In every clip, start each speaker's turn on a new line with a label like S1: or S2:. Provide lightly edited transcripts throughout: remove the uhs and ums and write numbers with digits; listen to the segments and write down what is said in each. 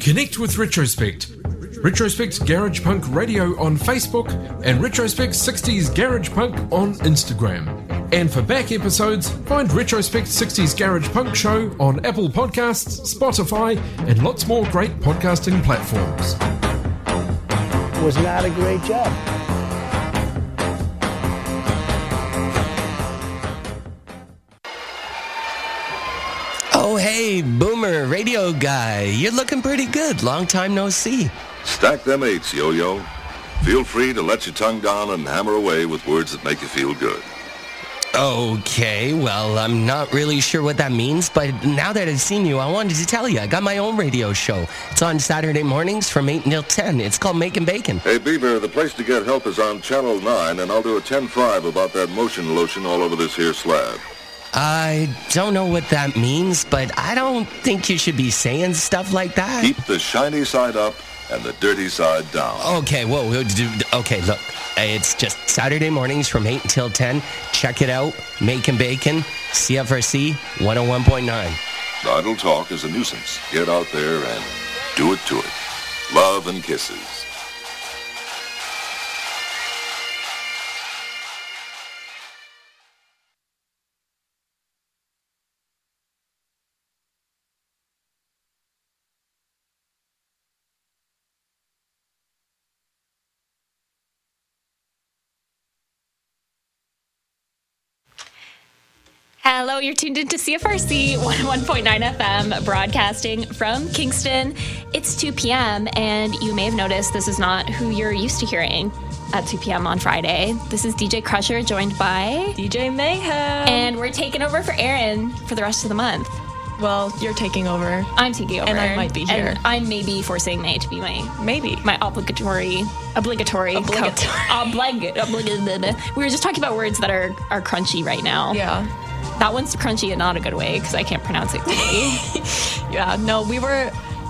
S1: Connect with Retrospect. Retrospect Garage Punk Radio on Facebook and Retrospect 60s Garage Punk on Instagram. And for back episodes, find Retrospect 60s Garage Punk Show on Apple Podcasts, Spotify, and lots more great podcasting platforms.
S2: Was not a great job.
S3: Oh, hey, Boomer, radio guy. You're looking pretty good. Long time no see.
S4: Stack them eights, Yo-Yo. Feel free to let your tongue down and hammer away with words that make you feel good.
S3: Okay, well, I'm not really sure what that means, but now that I've seen you, I wanted to tell you, I got my own radio show. It's on Saturday mornings from 8 until 10. It's called Making Bacon.
S4: Hey, Beaver, the place to get help is on Channel 9, and I'll do a 10-5 about that motion lotion all over this here slab.
S3: I don't know what that means, but I don't think you should be saying stuff like that.
S4: Keep the shiny side up and the dirty side down.
S3: Okay, okay, look. It's just Saturday mornings from 8 until 10. Check it out. Making Bacon, CFRC 101.9.
S4: Idle talk is a nuisance. Get out there and do it to it. Love and kisses.
S5: Hello, you're tuned into CFRC 101.9 FM, broadcasting from Kingston. It's 2 p.m., and you may have noticed this is not who you're used to hearing at 2 p.m. on Friday. This is DJ Crusher, joined by
S6: DJ Mayhem.
S5: And we're taking over for Aaron for the rest of the month.
S6: Well, you're taking over.
S5: I'm taking over.
S6: And I might be here.
S5: And I may be forcing May to be my obligatory. We were just talking about words that are crunchy right now.
S6: Yeah.
S5: That one's crunchy and not a good way because I can't pronounce it clearly.
S6: Yeah, no, we were,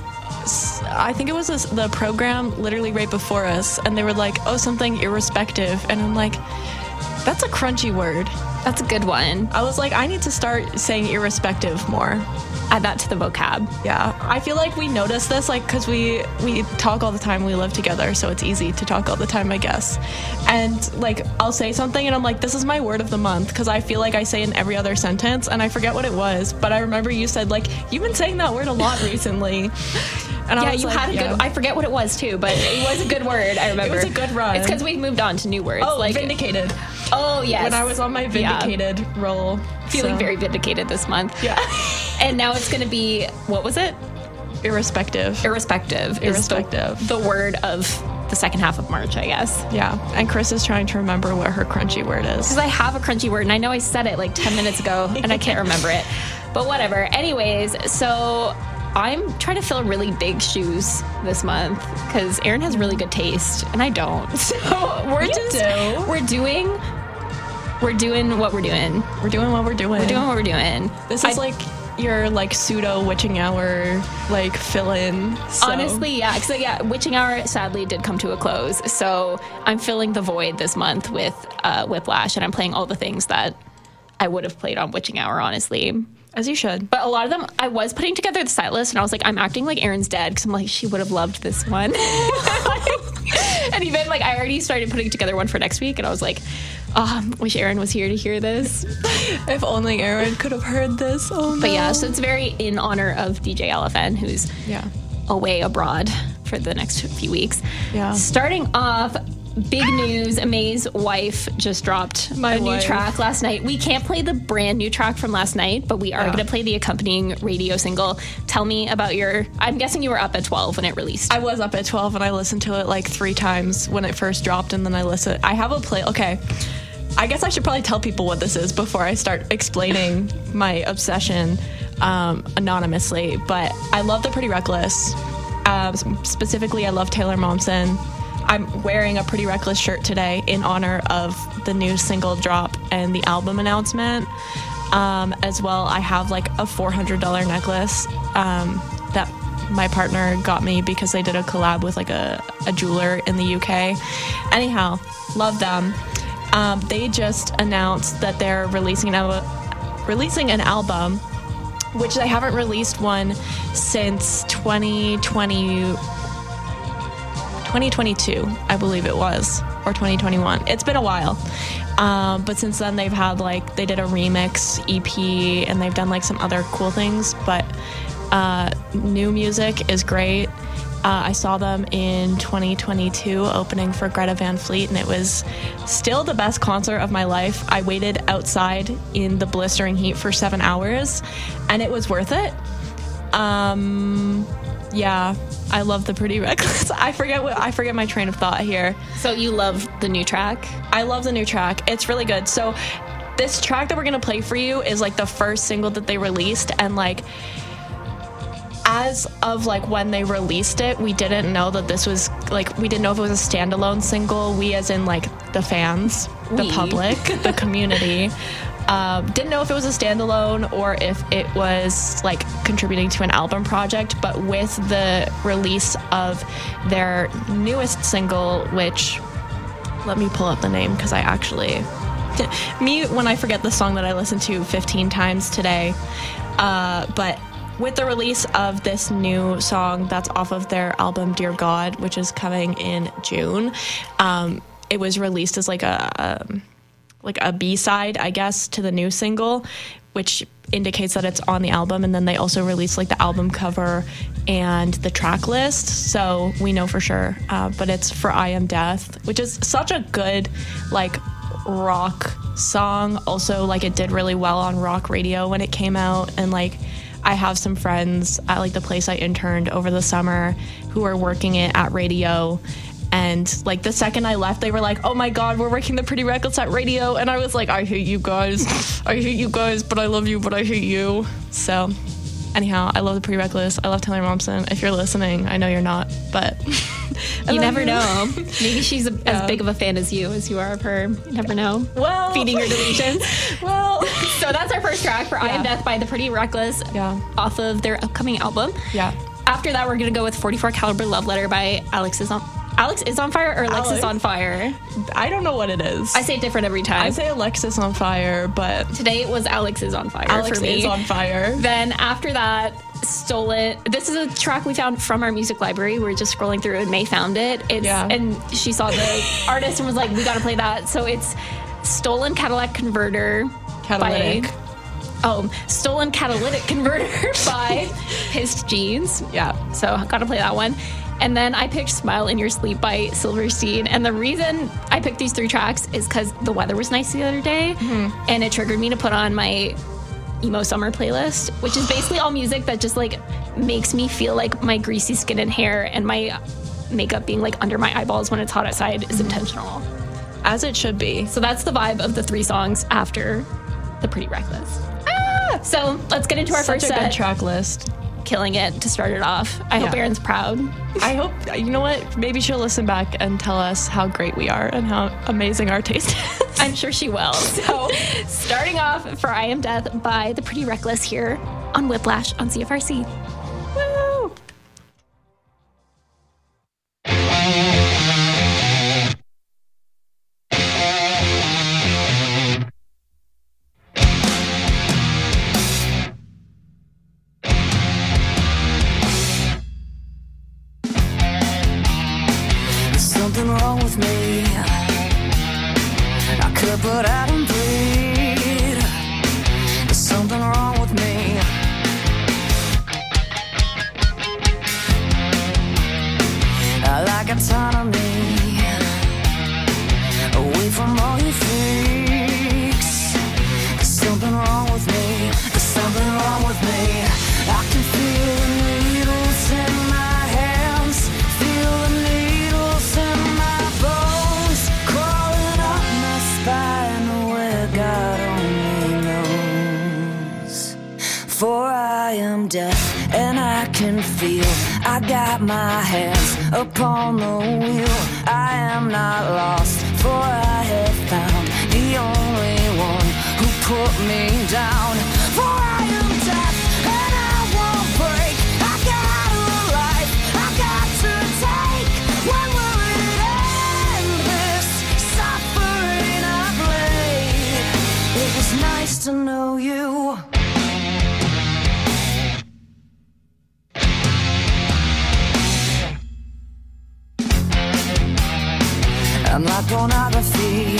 S6: I think it was the program literally right before us, and they were like, oh, something irrespective. And I'm like, that's a crunchy word.
S5: That's a good one.
S6: I was like, I need to start saying irrespective more.
S5: Add that to the vocab.
S6: Yeah. I feel like we notice this, like, because we talk all the time. We live together, so it's easy to talk all the time, I guess. And, like, I'll say something, and I'm like, this is my word of the month, because I feel like I say in every other sentence, and I forget what it was. But I remember you said, like, you've been saying that word a lot recently.
S5: And yeah, you had a good. I forget what it was too, but it was a good word. I remember.
S6: It was a good run.
S5: It's because we've moved on to new words.
S6: Oh, like vindicated.
S5: Oh yes.
S6: When I was on my vindicated roll,
S5: feeling very vindicated this month.
S6: Yeah.
S5: And now it's going to be, what was it?
S6: Irrespective.
S5: Irrespective. The word of the second half of March, I guess.
S6: Yeah. And Chris is trying to remember what her crunchy word is.
S5: Because I have a crunchy word, and I know I said it like 10 minutes ago, and I can't remember it. But whatever. Anyways, so I'm trying to fill really big shoes this month because Aaron has really good taste and I don't. So we're doing what we're doing.
S6: We're doing what we're doing.
S5: We're doing what we're doing.
S6: This is like your like pseudo witching hour like fill-in. So.
S5: Honestly, yeah. Because witching hour sadly did come to a close. So I'm filling the void this month with Whiplash, and I'm playing all the things that I would have played on witching hour, honestly.
S6: As you should.
S5: But a lot of them, I was putting together the set list, and I was like, I'm acting like Aaron's dead, because I'm like, she would have loved this one. And even, like, I already started putting together one for next week, and I was like, wish Aaron was here to hear this.
S6: If only Aaron could have heard this. Oh, no.
S5: But yeah, so it's very in honor of DJ LFN, who's away abroad for the next few weeks.
S6: Yeah.
S5: Starting off, big news, May's wife just dropped a new track last night. We can't play the brand new track from last night, but we are going to play the accompanying radio single. Tell me about I'm guessing you were up at 12 when it released.
S6: I was up at 12 and I listened to it like 3 times when it first dropped, and then I have a play. Okay. I guess I should probably tell people what this is before I start explaining my obsession anonymously, but I love The Pretty Reckless. Specifically, I love Taylor Momsen. I'm wearing a Pretty Reckless shirt today in honor of the new single drop and the album announcement. As well, I have like a $400 necklace that my partner got me because they did a collab with like a jeweler in the UK. Anyhow, love them. They just announced that they're releasing an album which they haven't released one since 2022, I believe it was, or 2021. It's been a while. But since then they've had they did a remix EP and they've done some other cool things, but new music is great. I saw them in 2022 opening for Greta Van Fleet, and it was still the best concert of my life. I waited outside in the blistering heat for 7 hours, and it was worth it. Yeah, I love the Pretty Reckless. I forget my train of thought here.
S5: So you love the new track?
S6: I love the new track. It's really good. So this track that we're gonna play for you is the first single that they released, and as of when they released it, we didn't know that this was we didn't know if it was a standalone single. We, as in the fans, the public, the community, didn't know if it was a standalone or if it was contributing to an album project. But with the release of their newest single, which, let me pull up the name because I actually when I forget the song that I listened to 15 times today, but with the release of this new song that's off of their album Dear God, which is coming in June, it was released as a B-side, I guess, to the new single, which indicates that it's on the album. And then they also released the album cover and the track list, so we know for sure. But it's For I Am Death, which is such a good rock song. Also, it did really well on rock radio when it came out, and I have some friends at the place I interned over the summer who are working it at radio, and the second I left, they were like, "Oh my God, we're working the Pretty Reckless at radio," and I was like, "I hate you guys, but I love you, but I hate you." So, anyhow, I love the Pretty Reckless. I love Taylor Momsen. If you're listening, I know you're not, but
S5: you never know. Maybe she's as big of a fan as you are of her. You never know.
S6: Well,
S5: feeding your delusions.
S6: Well,
S5: so that's our first track, For I Am Death by the Pretty Reckless, off of their upcoming album.
S6: Yeah.
S5: After that, we're gonna go with 44 Caliber Love Letter by Alex is on Fire or Alexis on Fire?
S6: I don't know what it is.
S5: I say it different every time.
S6: I say Alexis on Fire, but
S5: today it was Alex is on Fire
S6: Alex
S5: for me.
S6: is on fire.
S5: Then after that, Stolen. This is a track we found from our music library. We were just scrolling through and May found it. And she saw the artist and was like, we gotta play that. So it's Stolen Catalytic Converter by Pissed Jeans.
S6: Yeah.
S5: So gotta play that one. And then I picked Smile in Your Sleep by Silverstein. And the reason I picked these three tracks is because the weather was nice the other day, and it triggered me to put on my emo summer playlist, which is basically all music that just makes me feel like my greasy skin and hair and my makeup being under my eyeballs when it's hot outside is intentional.
S6: As it should be.
S5: So that's the vibe of the three songs after the Pretty Reckless. So let's get into our first set.
S6: Such a good track list.
S5: Killing it to start it off. I hope Erin's proud.
S6: I hope, you know what, maybe she'll listen back and tell us how great we are and how amazing our taste is.
S5: I'm sure she will. So starting off, For I Am Death by the Pretty Reckless here on Whiplash on CFRC. Woo!
S7: Something wrong with me. I could, but I don't bleed. There's something wrong with me. I like autonomy, away from all your freaks. There's something wrong with me. There's something wrong with me. I can feel the needles in my hands, feel the needles in my bones, crawling up my spine where God only knows. For I am deaf and I can feel. I got my hands upon the wheel. I am not lost, for I have found the only one who put me down. For I am deaf and I won't break. I got a life I got to take. When will it end, this suffering I've laid? It was nice to know you. pornography,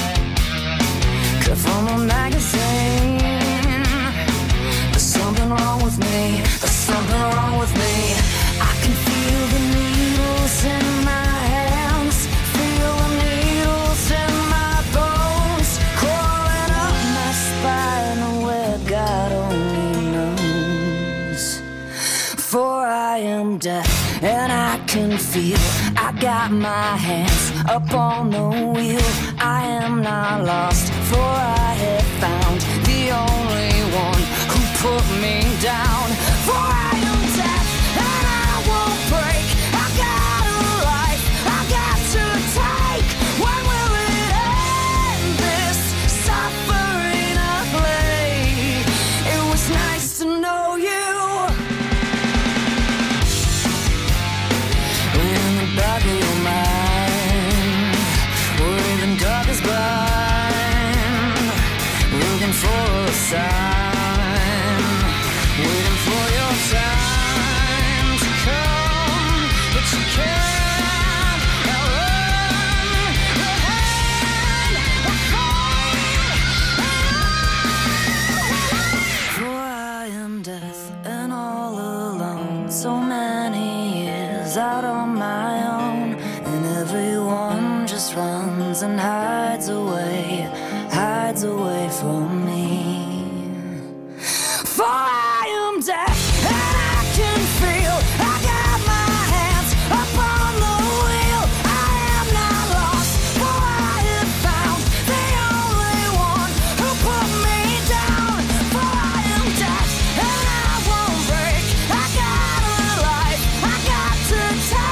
S7: cut from a magazine. There's something wrong with me, there's something wrong with me. I can feel the needles in my hands, feel the needles in my bones, crawling up my spine where God only knows. For I am deaf and I can feel, I got my hands up on the wheel. I am not lost, for I have found the only one who put me down. For I am deaf and I won't break. I got a life I got to take. When will it end, this suffering ugly? It was nice to know you. In the back of your mind, we're even dark as blind, looking for a sign, waiting for your time to come, but you can't outrun the hand of fate. For I am death and all alone, so many years out on my own, and everyone just runs and hides away from me. For I am deaf and I can feel, I got my hands up on the wheel. I am not lost, for I have found the only one who put me down. For I am deaf and I won't break. I got a life I got to take.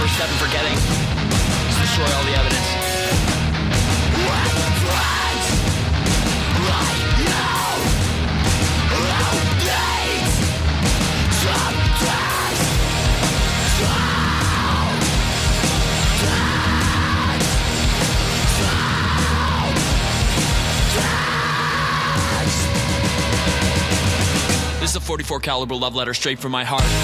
S8: first step in forgetting is destroy all the evidence. This is a 44 caliber love letter straight from my heart.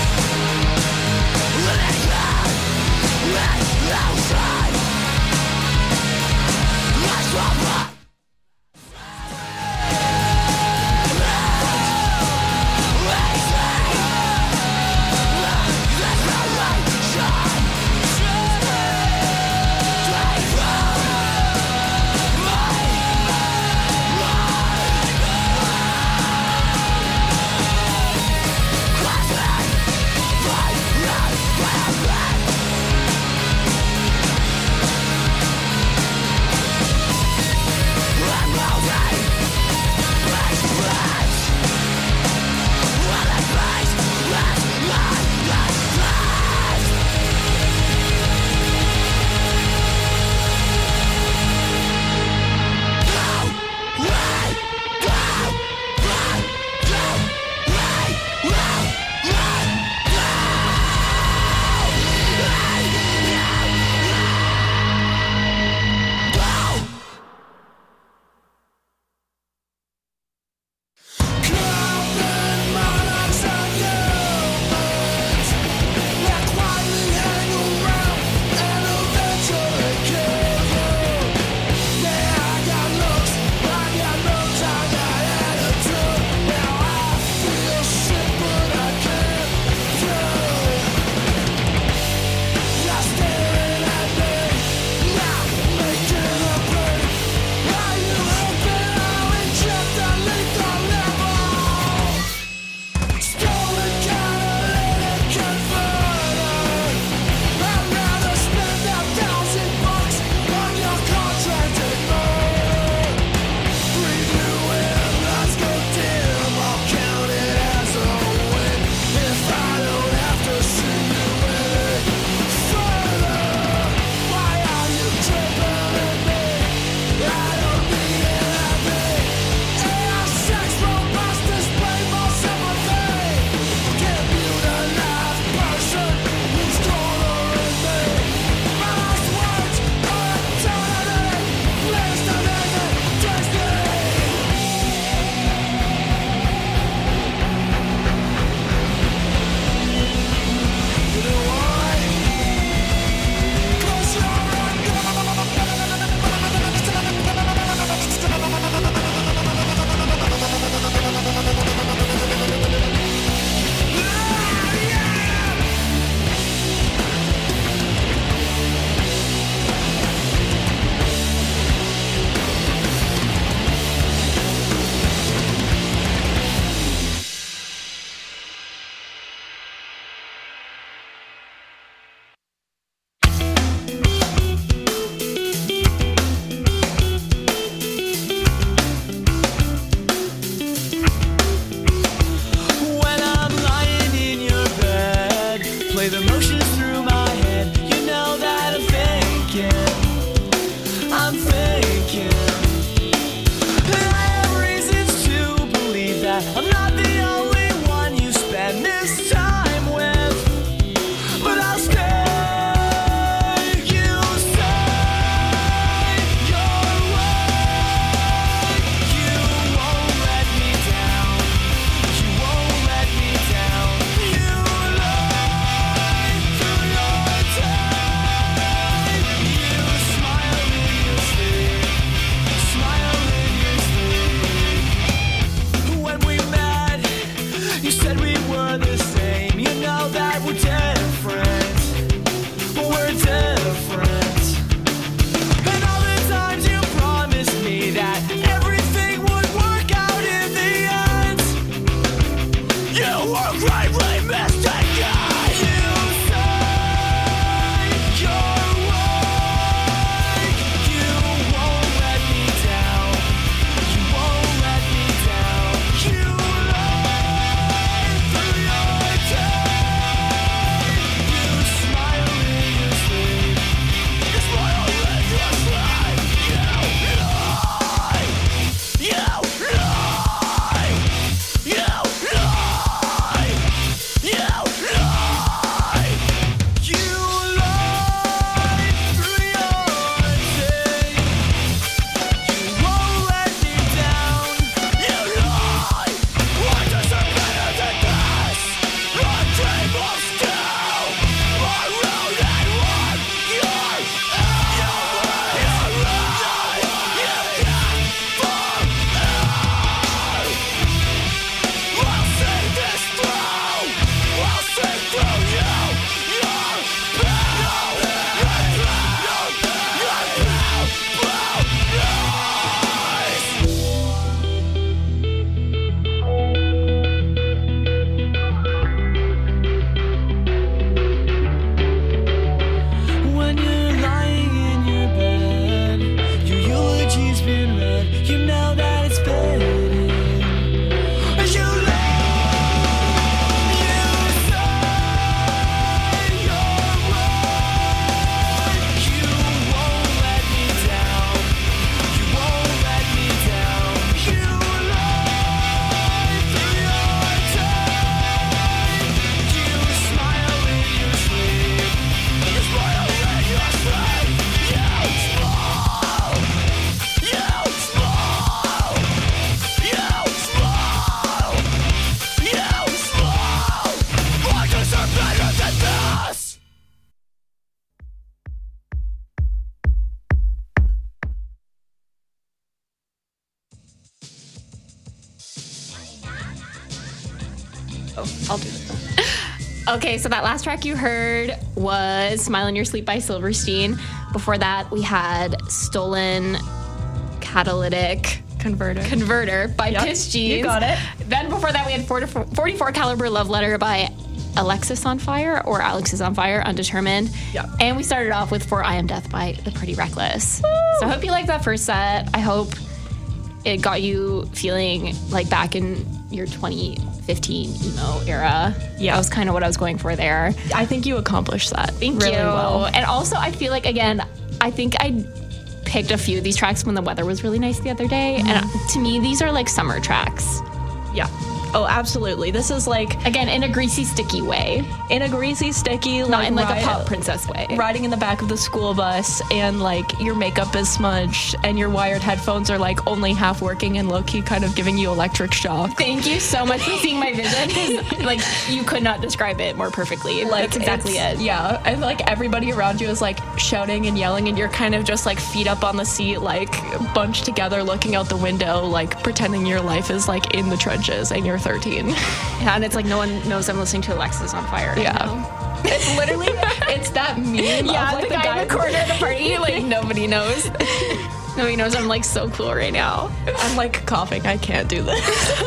S6: I'll do that.
S5: Okay, so that last track you heard was Smile in Your Sleep by Silverstein. Before that, we had Stolen Catalytic Converter by Pitch Jeans.
S6: You got it.
S5: Then before that, we had 44 Caliber Love Letter by Alexis on Fire or Alex is on Fire, undetermined.
S6: Yeah.
S5: And we started off with For I Am Death by The Pretty Reckless. Woo! So I hope you liked that first set. I hope it got you feeling like back in your 2015 emo era.
S6: Yeah.
S5: That was kind of what I was going for there.
S6: I think you accomplished that.
S5: Thank
S6: really
S5: you.
S6: well.
S5: And also, I feel like, again, I think I picked a few of these tracks when the weather was really nice the other day. And to me, these are like summer tracks.
S6: Yeah. Oh, absolutely. This is like,
S5: Again, in a greasy, sticky way.
S6: in a greasy, sticky,
S5: Not in like a
S6: ride-
S5: pop princess way.
S6: riding in the back of the school bus, and like your makeup is smudged and your wired headphones are like only half working and low-key kind of giving you electric shock.
S5: Thank you so much for seeing my vision. 'Cause, like, you could not describe it more perfectly. Like, that's exactly
S6: it's-
S5: it.
S6: Yeah, and like everybody around you is like shouting and yelling, and you're kind of just like feet up on the seat, like bunched together, looking out the window, like pretending your life is like in the trenches, and you're 13.
S5: Yeah, and it's like no one knows I'm listeing to Alexis on Fire. Right now.
S6: It's literally, it's that meme.
S5: Yeah,
S6: of, like,
S5: the guy in the corner of the party, like nobody knows. Nobody knows I'm like so cool right now.
S6: I'm like coughing. I can't do this.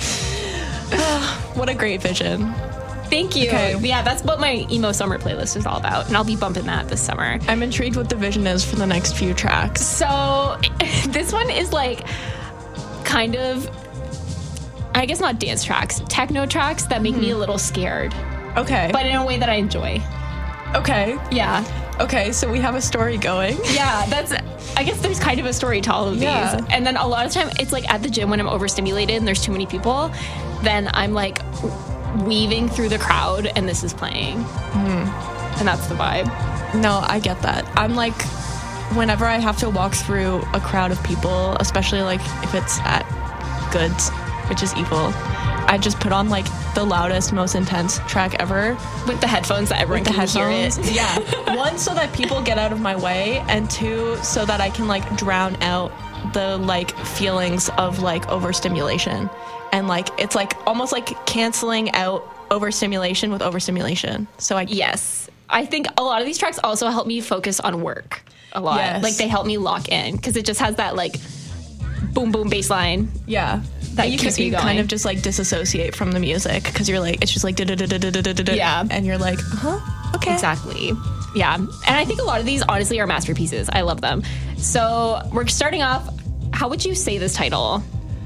S6: What a great vision.
S5: Thank you.
S6: Okay.
S5: Yeah, that's what my emo summer playlist is all about, and I'll be bumping that this summer.
S6: I'm intrigued what the vision is for the next few tracks.
S5: So this one is like kind of, I guess not dance tracks, techno tracks that make me a little scared,
S6: Okay.
S5: but in a way that I enjoy.
S6: Okay.
S5: Yeah.
S6: Okay, so we have a story going.
S5: Yeah, that's, I guess there's kind of a story to all of
S6: Yeah.
S5: these. And then a lot of time it's like at the gym when I'm overstimulated and there's too many people, then I'm like weaving through the crowd and this is playing. And that's the vibe.
S6: No, I get that. I'm like, whenever I have to walk through a crowd of people, especially like if it's at Goods, which is evil, I just put on like the loudest, most intense track ever.
S5: With the headphones that everyone
S6: The
S5: can hear
S6: headphones.
S5: it.
S6: Yeah. One, so that people get out of my way, and two, so that I can like drown out the like feelings of like overstimulation. And like it's like almost like canceling out overstimulation with overstimulation. So I
S5: Yes. I think a lot of these tracks also help me focus on work a lot.
S6: Yes.
S5: Like they help me lock in because it just has that like boom boom bass line.
S6: yeah.
S5: That
S6: you
S5: keeps
S6: can
S5: you
S6: kind
S5: going.
S6: of just like disassociate from the music because you're like, it's just like da-da-da-da-da-da-da-da.
S5: Yeah.
S6: And you're like, okay.
S5: Exactly. Yeah. And I think a lot of these honestly are masterpieces. I love them. So we're starting off. How would you say this title?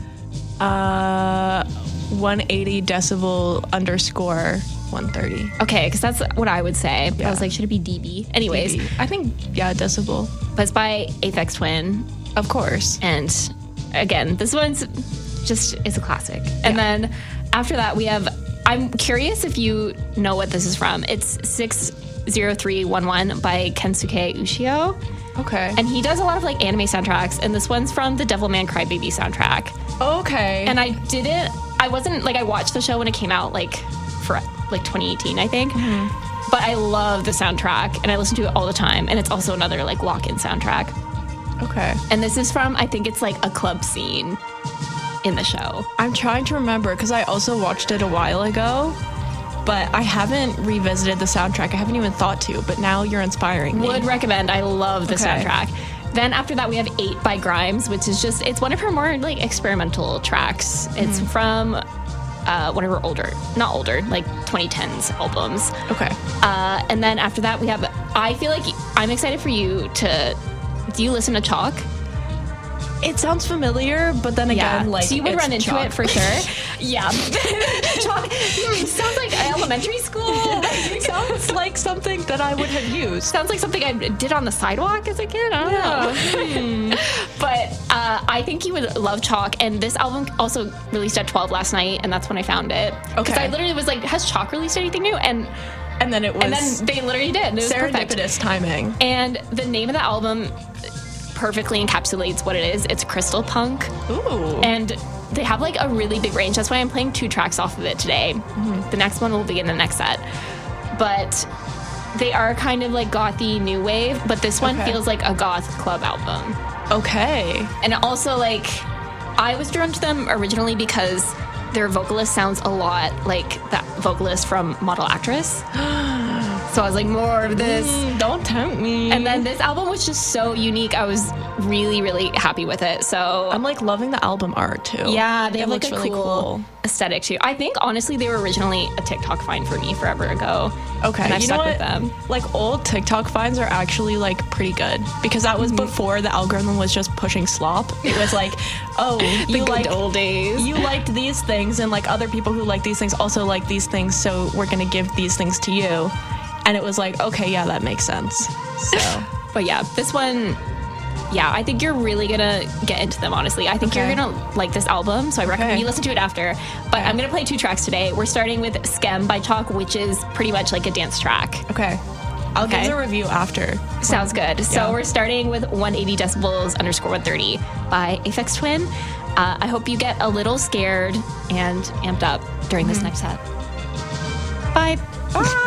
S6: 180 decibel _ 130.
S5: Okay, because that's what I would say.
S6: Yeah.
S5: I was like, should it be dB? Anyways,
S6: I think, yeah, decibel.
S5: but it's by Aphex Twin.
S6: Of course.
S5: And again, this one's just, it's a classic. And then after that, we have, I'm curious if you know what this is from. It's 60311 by Kensuke Ushio.
S6: Okay.
S5: And he does a lot of like anime soundtracks. And this one's from the Devilman Crybaby soundtrack.
S6: Okay.
S5: And I wasn't like, I watched the show when it came out like for like 2018, I think. But I love the soundtrack and I listen to it all the time. And it's also another like lock-in soundtrack.
S6: okay.
S5: And this is from, I think it's like a club scene in the show.
S6: I'm trying to remember because I also watched it a while ago, but I haven't revisited the soundtrack. I haven't even thought to, but now you're inspiring me.
S5: Would recommend. I love the
S6: Okay.
S5: soundtrack. Then after that, we have 8 by Grimes, which is just, it's one of her more like experimental tracks. It's from one of her not older, like 2010s albums.
S6: Okay.
S5: And then after that, we have, I feel like I'm excited for you to, do you listen to Chalk?
S6: It sounds familiar, but then again, like,
S5: so you would
S6: it's
S5: run into
S6: chalk.
S5: it for sure. Yeah. Chalk sounds like elementary school.
S6: Sounds like something that I would have used.
S5: Sounds like something I did on the sidewalk as a kid. I don't know. But I think you would love Chalk. And this album also released at 12 last night, and that's when I found it. Because
S6: Okay.
S5: I literally was like, has Chalk released anything new? And
S6: And then it was
S5: then they literally did. It was perfect.
S6: serendipitous timing.
S5: And the name of the album perfectly encapsulates what it is. It's crystal punk.
S6: Ooh.
S5: And they have like a really big range. That's why I'm playing 2 tracks off of it today. The next one will be in the next set. But they are kind of like gothy new wave, but this one
S6: Okay.
S5: feels like a goth club album.
S6: Okay.
S5: And also like I was drawn to them originally because their vocalist sounds a lot like that vocalist from Model Actress. So I was like, more of this.
S6: Don't tempt me.
S5: And then this album was just so unique. I was really, really happy with it. So
S6: I'm like loving the album art too.
S5: yeah, they have like
S6: looks
S5: a
S6: really
S5: cool aesthetic too. I think honestly they were originally a TikTok find for me forever ago.
S6: Okay,
S5: and I've
S6: you know
S5: stuck
S6: what?
S5: with them.
S6: Like old TikTok finds are actually like pretty good because that was before the algorithm was just pushing slop. It was like, oh,
S5: The
S6: you
S5: good
S6: like
S5: old days.
S6: you liked these things, and like other people who like these things also like these things, so we're gonna give these things to you. And it was like, okay, yeah, that makes sense. So,
S5: But yeah, this one, yeah, I think you're really gonna get into them, honestly. I think
S6: Okay.
S5: you're gonna like this album, so I recommend
S6: Okay.
S5: you listen to it after. But I'm gonna play 2 tracks today. We're starting with Skem by Chalk, which is pretty much like a dance track.
S6: okay. I'll
S5: Okay.
S6: give the review after.
S5: Sounds good. So
S6: Yeah.
S5: we're starting with 180 decibels _130 by Aphex Twin. I hope you get a little scared and amped up during this next set. Bye.
S6: Bye.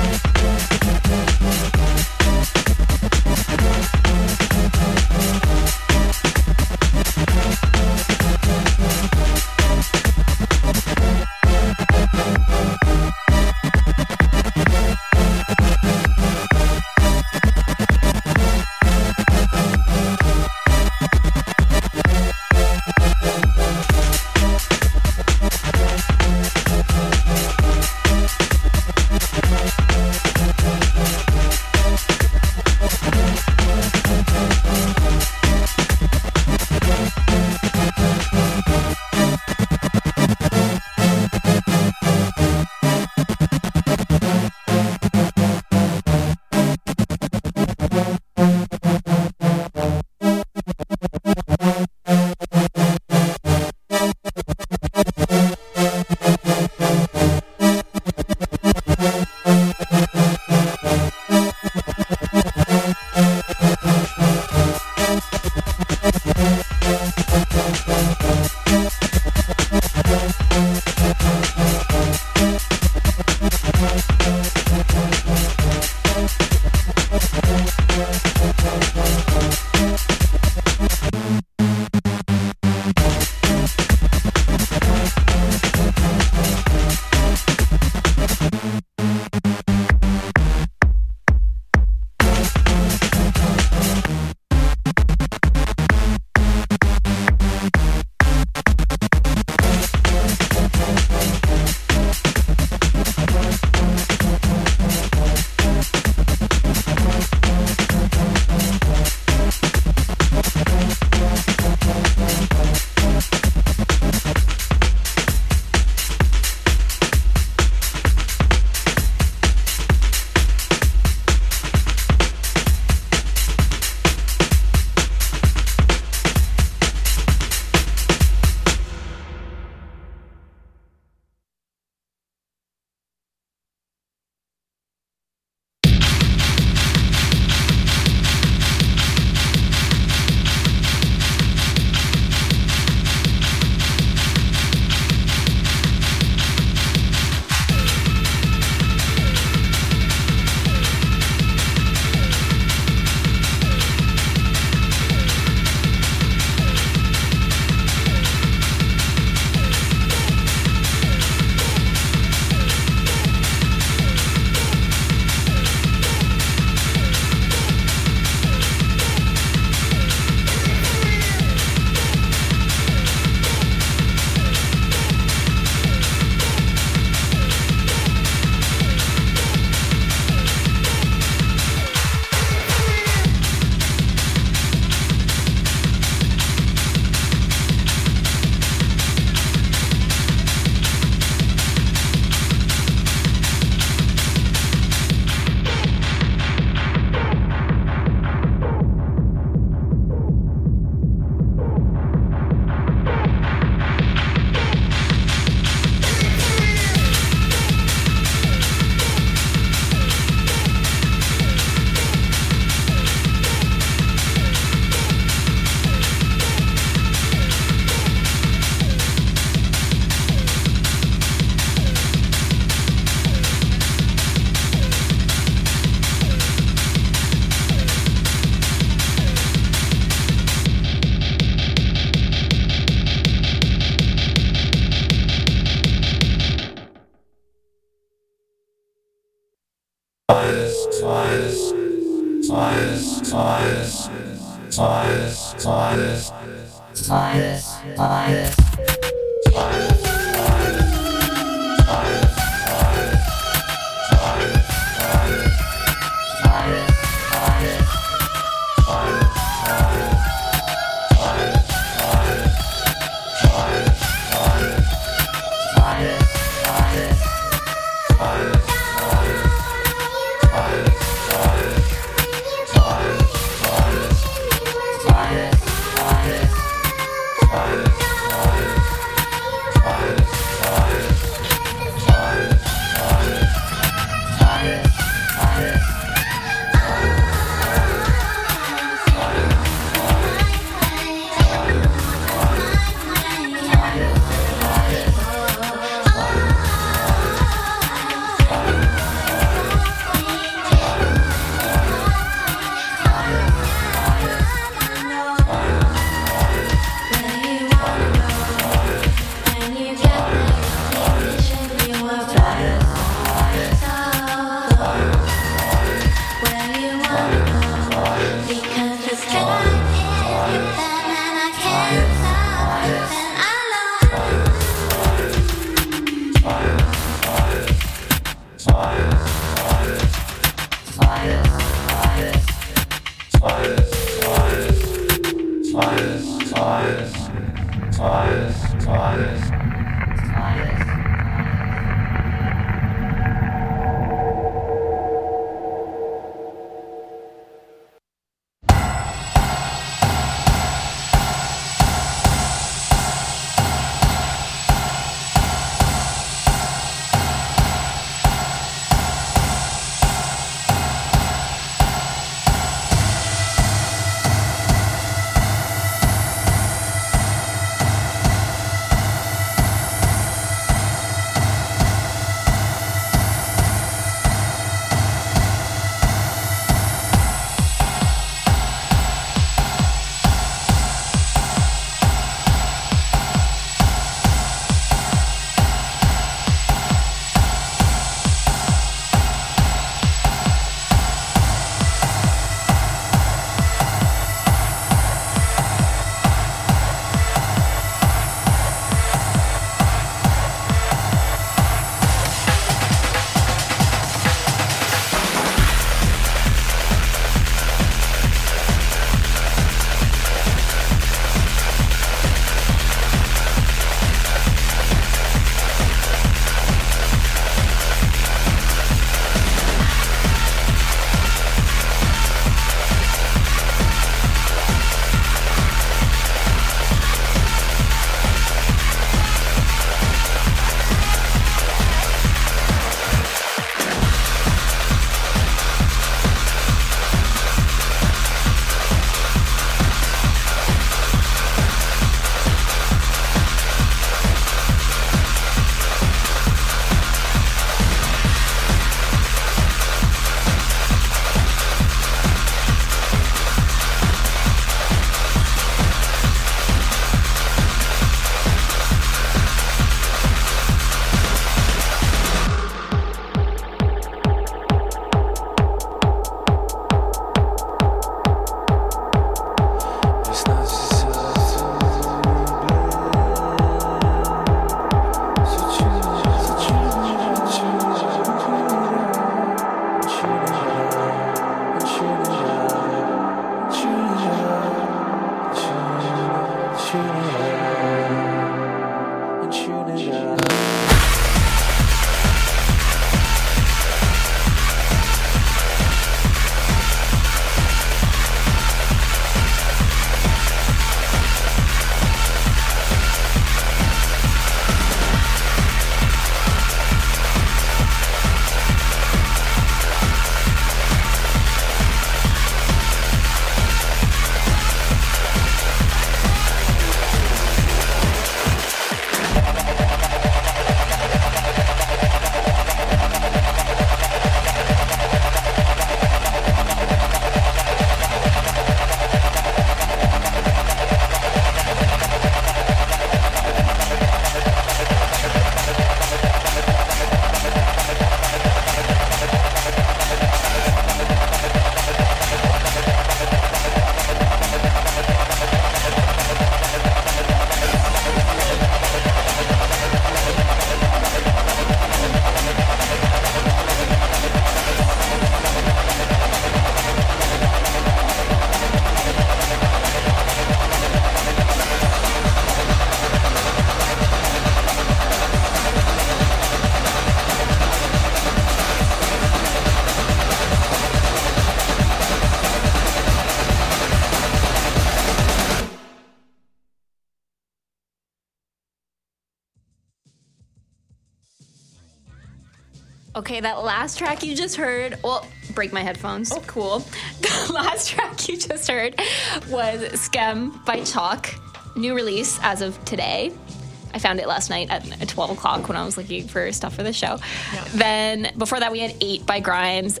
S5: Okay, that last track you just heard, well, break my headphones. Oh, cool. The last track you just heard was Skem by Chalk, new release as of today. I found it last night at 12 o'clock when I was looking for stuff for the show. Yeah. Then before that, we had 8 by Grimes,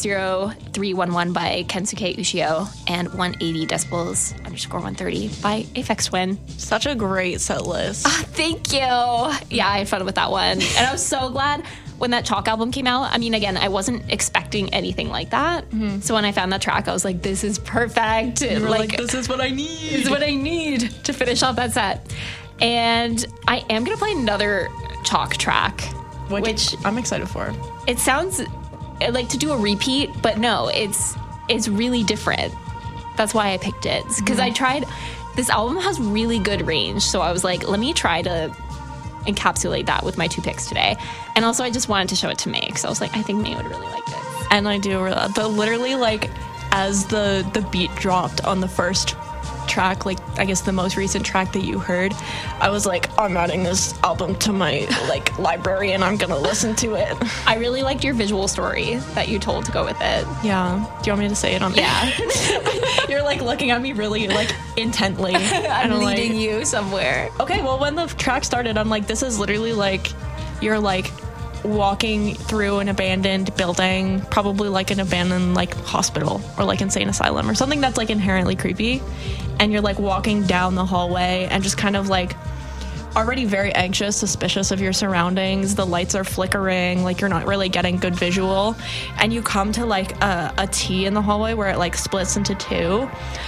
S5: 60311 by Kensuke Ushio, and 180 decibels _130 by Aphex Twin.
S6: Such a great set list.
S5: Thank you. Yeah, I had fun with that one. And I was so glad when that Chalk album came out. I mean, again, I wasn't expecting anything like that. Mm-hmm. So when I found that track, I was like, this is perfect.
S6: You were like, this is what I need.
S5: This is what I need to finish off that set. And I am going to play another Chalk track, which
S6: I'm excited for.
S5: It sounds like to do a repeat, but no, it's really different. That's why I picked it. Because I tried, this album has really good range. So I was like, let me try to encapsulate that with my 2 picks today. And also I just wanted to show it to May, because I was like, I think May would really like this.
S6: And I do. Literally, like, as the beat dropped on the first track, like, I guess the most recent track that you heard, I was like, I'm adding this album to my, like, library, and I'm gonna listen to it.
S5: I really liked your visual story that you told to go with it.
S6: Yeah. Do you want me to say it on there?
S5: Yeah.
S6: You're, like, looking at me really, like, intently.
S5: I'm leading you somewhere.
S6: Okay, well, when the track started, I'm like, this is literally, like, you're, like, walking through an abandoned building, probably like an abandoned like hospital or like insane asylum or something that's like inherently creepy, and you're like walking down the hallway and just kind of like already very anxious, suspicious of your surroundings. The lights are flickering, like you're not really getting good visual, and you come to like a T in the hallway where it like splits into 2.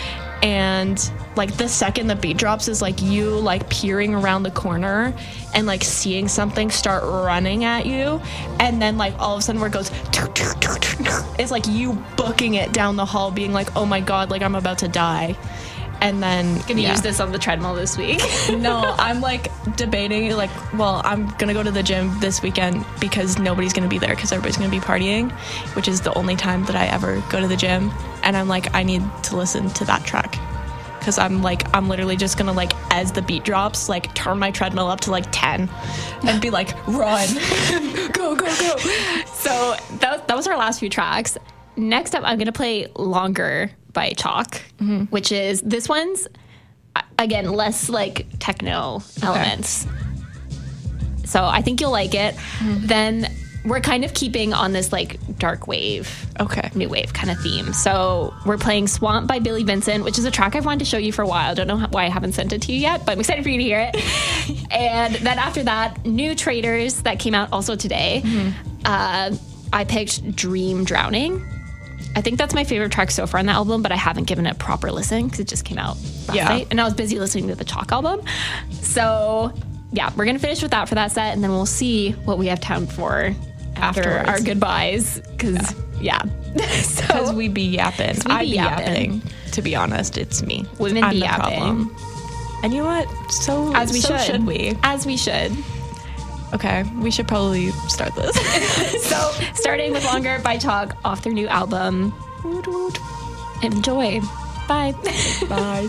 S6: And like the second the beat drops is like you like peering around the corner and like seeing something start running at you, and then like all of a sudden where it goes, it's like you booking it down the hall being like, oh my god, like I'm about to die. And then
S5: gonna use this on the treadmill this week.
S6: No, I'm like debating, like, well, I'm gonna go to the gym this weekend because nobody's gonna be there because everybody's gonna be partying, which is the only time that I ever go to the gym. And I'm like, I need to listen to that track because I'm literally just gonna like, as the beat drops, like turn my treadmill up to like 10 and be like, run,
S5: go. So that was our last few tracks. Next up, I'm gonna play Longer by Chalk, which is, this one's, again, less like techno elements. So I think you'll like it. Then we're kind of keeping on this like dark wave, new wave kind of theme. So we're playing Swamp by Billy Vincent, which is a track I've wanted to show you for a while. I don't know why I haven't sent it to you yet, but I'm excited for you to hear it. And then after that, New Traders that came out also today. I picked Dream Drowning. I think that's my favorite track so far on the album, but I haven't given it a proper listen because it just came out last night, and I was busy listening to the Chalk album. So, yeah, we're going to finish with that for that set, and then we'll see what we have time for after our goodbyes, because,
S6: Because we be yapping. I be yapping. To be honest, it's me.
S5: Women be yapping.
S6: Problem. And you know what? So should we.
S5: As we should.
S6: Okay, we should probably start this.
S5: So, starting with Longer by Chalk off their new album. Enjoy. Bye.
S6: Bye.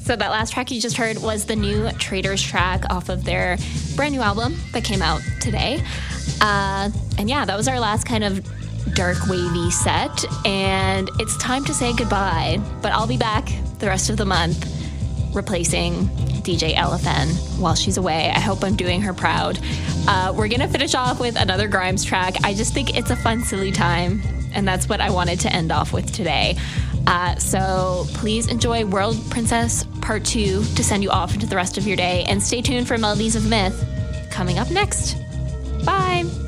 S5: So that last track you just heard was the new Traders track off of their brand new album that came out today. And yeah, that was our last kind of dark wavy set, and it's time to say goodbye. But I'll be back the rest of the month replacing DJ LFN while she's away. I hope I'm doing her proud. We're gonna finish off with another Grimes track. I just think it's a fun, silly time, and that's what I wanted to end off with today. So please enjoy World Princess Part 2 to send you off into the rest of your day, and stay tuned for Melodies of Myth coming up next. Bye!